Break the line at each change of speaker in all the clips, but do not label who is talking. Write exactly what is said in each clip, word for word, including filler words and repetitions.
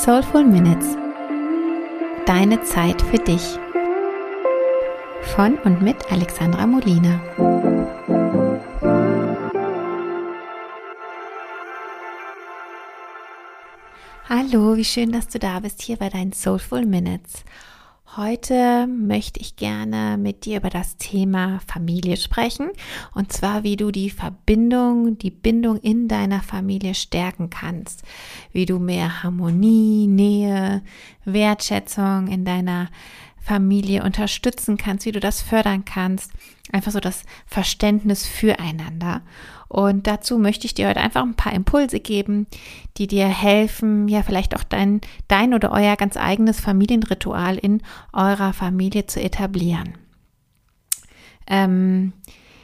Soulful Minutes. Deine Zeit für dich. Von und mit Alexandra Molina. Hallo, wie schön, dass du da bist hier bei deinen Soulful Minutes. Heute möchte ich gerne mit dir über das Thema Familie sprechen, und zwar, wie du die Verbindung, die Bindung in deiner Familie stärken kannst, wie du mehr Harmonie, Nähe, Wertschätzung in deiner Familie unterstützen kannst, wie du das fördern kannst, einfach so das Verständnis füreinander. Und dazu möchte ich dir heute einfach ein paar Impulse geben, die dir helfen, ja vielleicht auch dein, dein oder euer ganz eigenes Familienritual in eurer Familie zu etablieren. Ähm,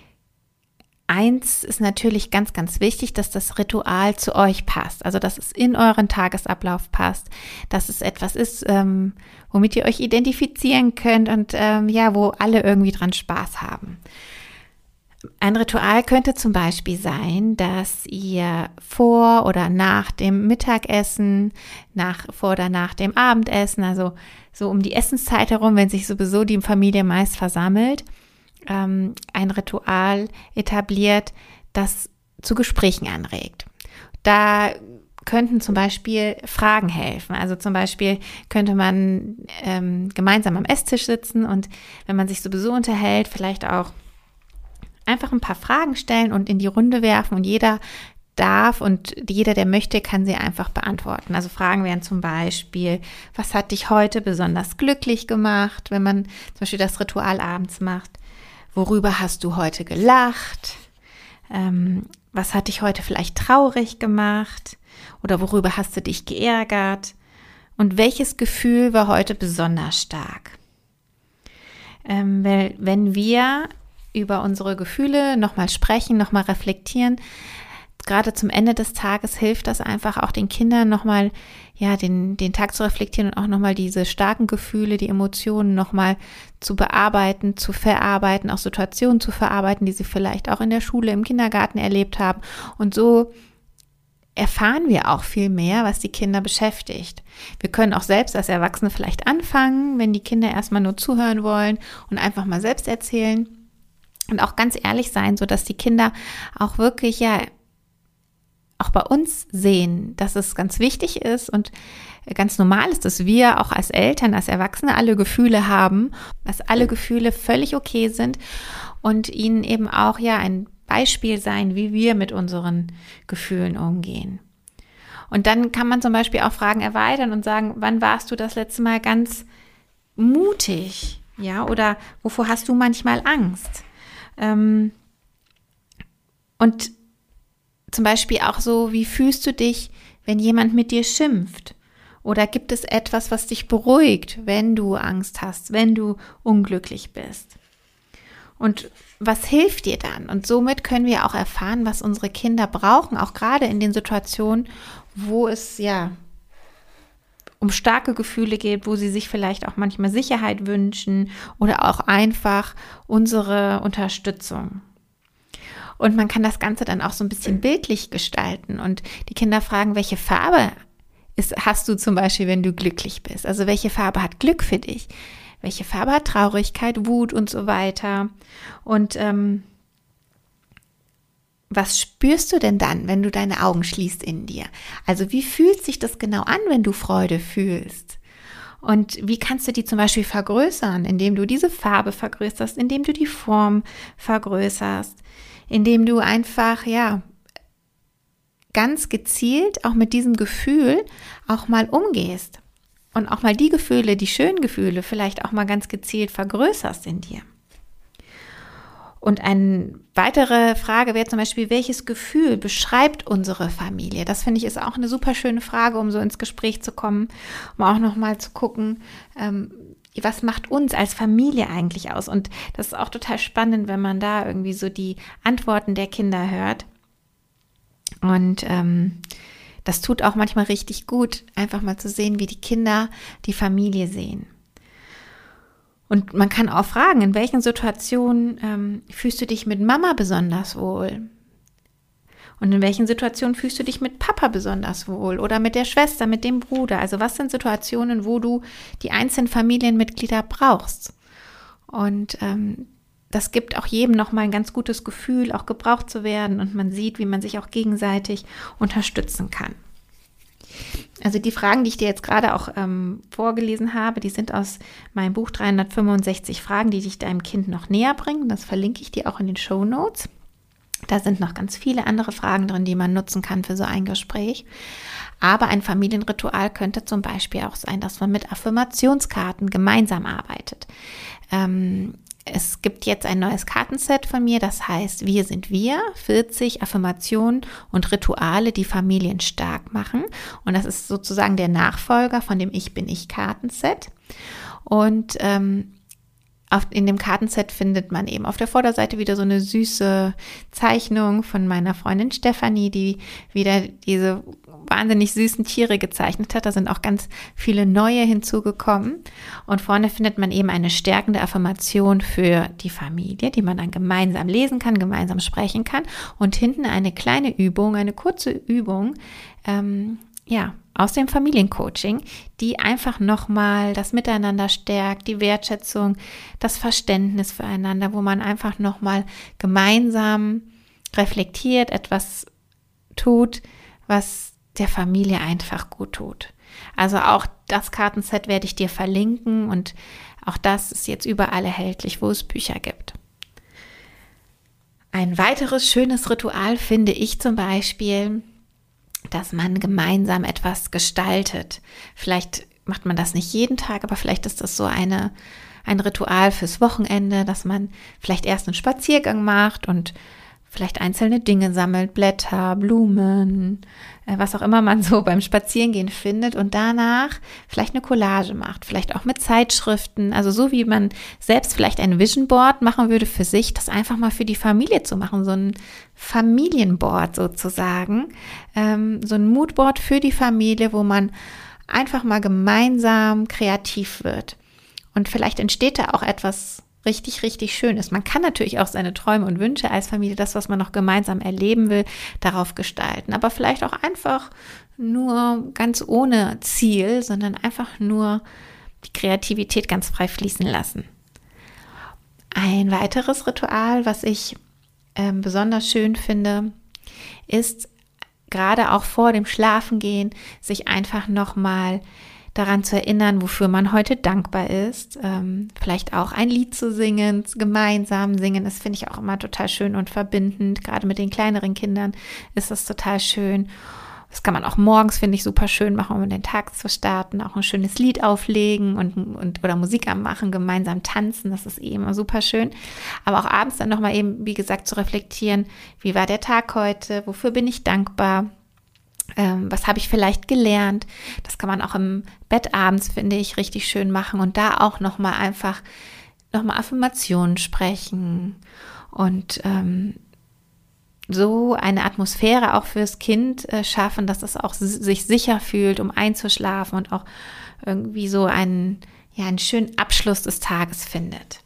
eins ist natürlich ganz, ganz wichtig, dass das Ritual zu euch passt, also dass es in euren Tagesablauf passt, dass es etwas ist, ähm, womit ihr euch identifizieren könnt und ähm, ja, wo alle irgendwie dran Spaß haben. Ein Ritual könnte zum Beispiel sein, dass ihr vor oder nach dem Mittagessen, nach, vor oder nach dem Abendessen, also so um die Essenszeit herum, wenn sich sowieso die Familie meist versammelt, ähm, ein Ritual etabliert, das zu Gesprächen anregt. Da könnten zum Beispiel Fragen helfen. Also zum Beispiel könnte man ähm, gemeinsam am Esstisch sitzen und wenn man sich sowieso unterhält, vielleicht auch einfach ein paar Fragen stellen und in die Runde werfen, und jeder darf und jeder, der möchte, kann sie einfach beantworten. Also Fragen wären zum Beispiel: Was hat dich heute besonders glücklich gemacht, wenn man zum Beispiel das Ritual abends macht? Worüber hast du heute gelacht? Ähm, was hat dich heute vielleicht traurig gemacht? Oder worüber hast du dich geärgert? Und welches Gefühl war heute besonders stark? Ähm, weil, wenn wir über unsere Gefühle nochmal sprechen, nochmal reflektieren, gerade zum Ende des Tages hilft das einfach auch den Kindern nochmal, ja, den, den Tag zu reflektieren und auch nochmal diese starken Gefühle, die Emotionen nochmal zu bearbeiten, zu verarbeiten, auch Situationen zu verarbeiten, die sie vielleicht auch in der Schule, im Kindergarten erlebt haben. Und so erfahren wir auch viel mehr, was die Kinder beschäftigt. Wir können auch selbst als Erwachsene vielleicht anfangen, wenn die Kinder erstmal nur zuhören wollen und einfach mal selbst erzählen. Und auch ganz ehrlich sein, so dass die Kinder auch wirklich, ja, auch bei uns sehen, dass es ganz wichtig ist und ganz normal ist, dass wir auch als Eltern, als Erwachsene alle Gefühle haben, dass alle Gefühle völlig okay sind und ihnen eben auch, ja, ein Beispiel sein, wie wir mit unseren Gefühlen umgehen. Und dann kann man zum Beispiel auch Fragen erweitern und sagen: Wann warst du das letzte Mal ganz mutig? Ja, oder wovor hast du manchmal Angst? Und zum Beispiel auch so: Wie fühlst du dich, wenn jemand mit dir schimpft? Oder gibt es etwas, was dich beruhigt, wenn du Angst hast, wenn du unglücklich bist? Und was hilft dir dann? Und somit können wir auch erfahren, was unsere Kinder brauchen, auch gerade in den Situationen, wo es ja um starke Gefühle geht, wo sie sich vielleicht auch manchmal Sicherheit wünschen oder auch einfach unsere Unterstützung. Und man kann das Ganze dann auch so ein bisschen bildlich gestalten und die Kinder fragen: Welche Farbe ist, hast du zum Beispiel, wenn du glücklich bist? Also welche Farbe hat Glück für dich? Welche Farbe hat Traurigkeit, Wut und so weiter? Und ähm, was spürst du denn dann, wenn du deine Augen schließt in dir? Also wie fühlt sich das genau an, wenn du Freude fühlst? Und wie kannst du die zum Beispiel vergrößern, indem du diese Farbe vergrößerst, indem du die Form vergrößerst, indem du einfach, ja, ganz gezielt auch mit diesem Gefühl auch mal umgehst und auch mal die Gefühle, die schönen Gefühle vielleicht auch mal ganz gezielt vergrößerst in dir. Und eine weitere Frage wäre zum Beispiel: Welches Gefühl beschreibt unsere Familie? Das finde ich ist auch eine super schöne Frage, um so ins Gespräch zu kommen, um auch nochmal zu gucken, ähm, was macht uns als Familie eigentlich aus? Und das ist auch total spannend, wenn man da irgendwie so die Antworten der Kinder hört. Und ähm, das tut auch manchmal richtig gut, einfach mal zu sehen, wie die Kinder die Familie sehen. Und man kann auch fragen: In welchen Situationen ähm, fühlst du dich mit Mama besonders wohl? Und in welchen Situationen fühlst du dich mit Papa besonders wohl oder mit der Schwester, mit dem Bruder? Also was sind Situationen, wo du die einzelnen Familienmitglieder brauchst? Und ähm, das gibt auch jedem nochmal ein ganz gutes Gefühl, auch gebraucht zu werden, und man sieht, wie man sich auch gegenseitig unterstützen kann. Also die Fragen, die ich dir jetzt gerade auch ähm, vorgelesen habe, die sind aus meinem Buch dreihundertfünfundsechzig Fragen, die dich deinem Kind noch näher bringen. Das verlinke ich dir auch in den Shownotes. Da sind noch ganz viele andere Fragen drin, die man nutzen kann für so ein Gespräch. Aber ein Familienritual könnte zum Beispiel auch sein, dass man mit Affirmationskarten gemeinsam arbeitet. Ähm, Es gibt jetzt ein neues Kartenset von mir, das heißt Wir sind wir, vierzig Affirmationen und Rituale, die Familien stark machen. Und das ist sozusagen der Nachfolger von dem Ich bin ich Kartenset. Und ähm, auf, in dem Kartenset findet man eben auf der Vorderseite wieder so eine süße Zeichnung von meiner Freundin Stefanie, die wieder diese wahnsinnig süßen Tiere gezeichnet hat. Da sind auch ganz viele neue hinzugekommen. Und vorne findet man eben eine stärkende Affirmation für die Familie, die man dann gemeinsam lesen kann, gemeinsam sprechen kann. Und hinten eine kleine Übung, eine kurze Übung, ähm, ja, aus dem Familiencoaching, die einfach nochmal das Miteinander stärkt, die Wertschätzung, das Verständnis füreinander, wo man einfach nochmal gemeinsam reflektiert, etwas tut, was der Familie einfach gut tut. Also auch das Kartenset werde ich dir verlinken, und auch das ist jetzt überall erhältlich, wo es Bücher gibt. Ein weiteres schönes Ritual finde ich zum Beispiel, dass man gemeinsam etwas gestaltet. Vielleicht macht man das nicht jeden Tag, aber vielleicht ist das so eine, ein Ritual fürs Wochenende, dass man vielleicht erst einen Spaziergang macht und vielleicht einzelne Dinge sammelt, Blätter, Blumen, was auch immer man so beim Spazierengehen findet, und danach vielleicht eine Collage macht, vielleicht auch mit Zeitschriften, also so wie man selbst vielleicht ein Vision Board machen würde für sich, das einfach mal für die Familie zu machen, so ein Familienboard sozusagen, ähm, so ein Moodboard für die Familie, wo man einfach mal gemeinsam kreativ wird, und vielleicht entsteht da auch etwas richtig, richtig schön ist. Man kann natürlich auch seine Träume und Wünsche als Familie, das, was man noch gemeinsam erleben will, darauf gestalten. Aber vielleicht auch einfach nur ganz ohne Ziel, sondern einfach nur die Kreativität ganz frei fließen lassen. Ein weiteres Ritual, was ich äh, besonders schön finde, ist gerade auch vor dem Schlafengehen, sich einfach nochmal daran zu erinnern, wofür man heute dankbar ist, ähm, vielleicht auch ein Lied zu singen, gemeinsam singen, das finde ich auch immer total schön und verbindend, gerade mit den kleineren Kindern ist das total schön. Das kann man auch morgens, finde ich, super schön machen, um den Tag zu starten, auch ein schönes Lied auflegen und, und oder Musik anmachen, gemeinsam tanzen, das ist eh immer super schön. Aber auch abends dann nochmal eben, wie gesagt, zu reflektieren, wie war der Tag heute, wofür bin ich dankbar, Ähm, was habe ich vielleicht gelernt? Das kann man auch im Bett abends, finde ich, richtig schön machen, und da auch nochmal einfach nochmal Affirmationen sprechen und ähm, so eine Atmosphäre auch fürs Kind äh, schaffen, dass es auch s- sich sicher fühlt, um einzuschlafen, und auch irgendwie so einen, ja, einen schönen Abschluss des Tages findet.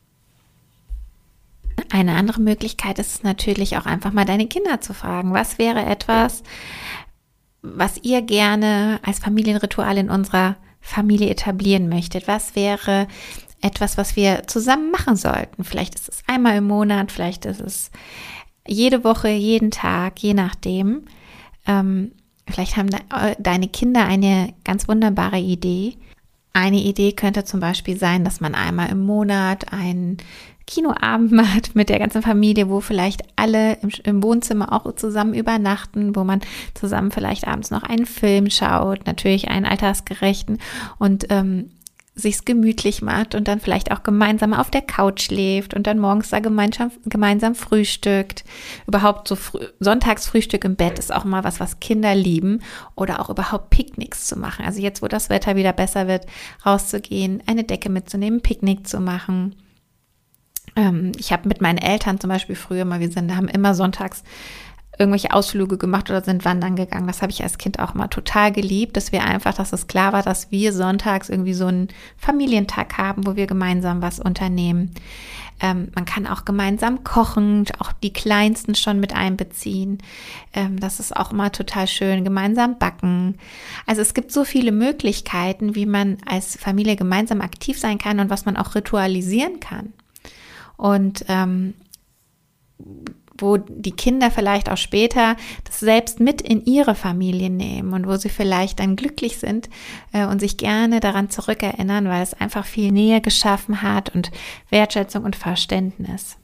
Eine andere Möglichkeit ist es natürlich auch einfach mal deine Kinder zu fragen, was wäre etwas, was ihr gerne als Familienritual in unserer Familie etablieren möchtet. Was wäre etwas, was wir zusammen machen sollten? Vielleicht ist es einmal im Monat, vielleicht ist es jede Woche, jeden Tag, je nachdem. Ähm, vielleicht haben de- deine Kinder eine ganz wunderbare Idee. Eine Idee könnte zum Beispiel sein, dass man einmal im Monat einen Kinoabend macht mit der ganzen Familie, wo vielleicht alle im, im Wohnzimmer auch zusammen übernachten, wo man zusammen vielleicht abends noch einen Film schaut, natürlich einen altersgerechten, und ähm, sich's gemütlich macht und dann vielleicht auch gemeinsam auf der Couch schläft und dann morgens da gemeinsam, gemeinsam frühstückt. Überhaupt so früh, Sonntagsfrühstück im Bett ist auch mal was, was Kinder lieben, oder auch überhaupt Picknicks zu machen. Also jetzt, wo das Wetter wieder besser wird, rauszugehen, eine Decke mitzunehmen, Picknick zu machen. Ich habe mit meinen Eltern zum Beispiel früher mal, wir sind, haben immer sonntags irgendwelche Ausflüge gemacht oder sind wandern gegangen. Das habe ich als Kind auch mal total geliebt, dass wir einfach, dass es klar war, dass wir sonntags irgendwie so einen Familientag haben, wo wir gemeinsam was unternehmen. Ähm, man kann auch gemeinsam kochen, auch die Kleinsten schon mit einbeziehen. Ähm, das ist auch immer total schön, gemeinsam backen. Also es gibt so viele Möglichkeiten, wie man als Familie gemeinsam aktiv sein kann und was man auch ritualisieren kann. Und ähm, wo die Kinder vielleicht auch später das selbst mit in ihre Familie nehmen und wo sie vielleicht dann glücklich sind äh, und sich gerne daran zurückerinnern, weil es einfach viel Nähe geschaffen hat und Wertschätzung und Verständnis.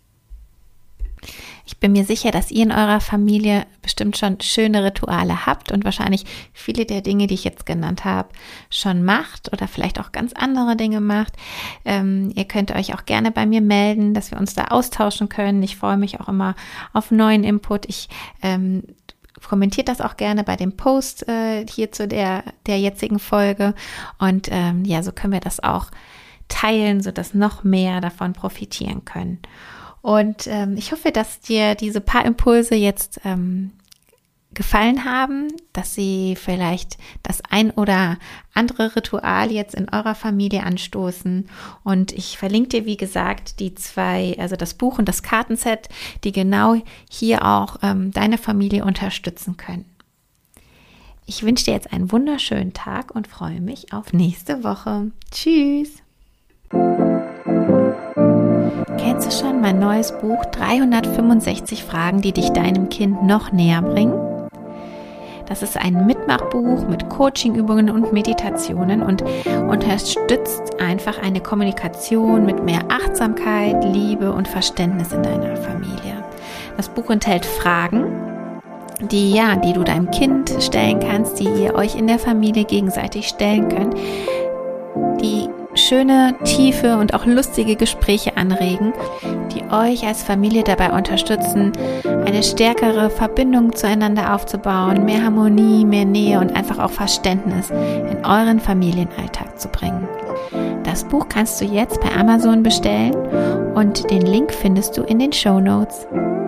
Ich bin mir sicher, dass ihr in eurer Familie bestimmt schon schöne Rituale habt und wahrscheinlich viele der Dinge, die ich jetzt genannt habe, schon macht oder vielleicht auch ganz andere Dinge macht. Ähm, ihr könnt euch auch gerne bei mir melden, dass wir uns da austauschen können. Ich freue mich auch immer auf neuen Input. Ich ähm, kommentiert das auch gerne bei dem Post äh, hier zu der, der jetzigen Folge. Und ähm, ja, so können wir das auch teilen, sodass noch mehr davon profitieren können. Und ähm, ich hoffe, dass dir diese paar Impulse jetzt ähm, gefallen haben, dass sie vielleicht das ein oder andere Ritual jetzt in eurer Familie anstoßen. Und ich verlinke dir, wie gesagt, die zwei, also das Buch und das Kartenset, die genau hier auch ähm, deine Familie unterstützen können. Ich wünsche dir jetzt einen wunderschönen Tag und freue mich auf nächste Woche. Tschüss! Kennst du schon mein neues Buch dreihundertfünfundsechzig Fragen, die dich deinem Kind noch näher bringen? Das ist ein Mitmachbuch mit Coachingübungen und Meditationen und unterstützt einfach eine Kommunikation mit mehr Achtsamkeit, Liebe und Verständnis in deiner Familie. Das Buch enthält Fragen, die ja, die du deinem Kind stellen kannst, die ihr euch in der Familie gegenseitig stellen könnt, die schöne, tiefe und auch lustige Gespräche anregen, die euch als Familie dabei unterstützen, eine stärkere Verbindung zueinander aufzubauen, mehr Harmonie, mehr Nähe und einfach auch Verständnis in euren Familienalltag zu bringen. Das Buch kannst du jetzt bei Amazon bestellen und den Link findest du in den Shownotes.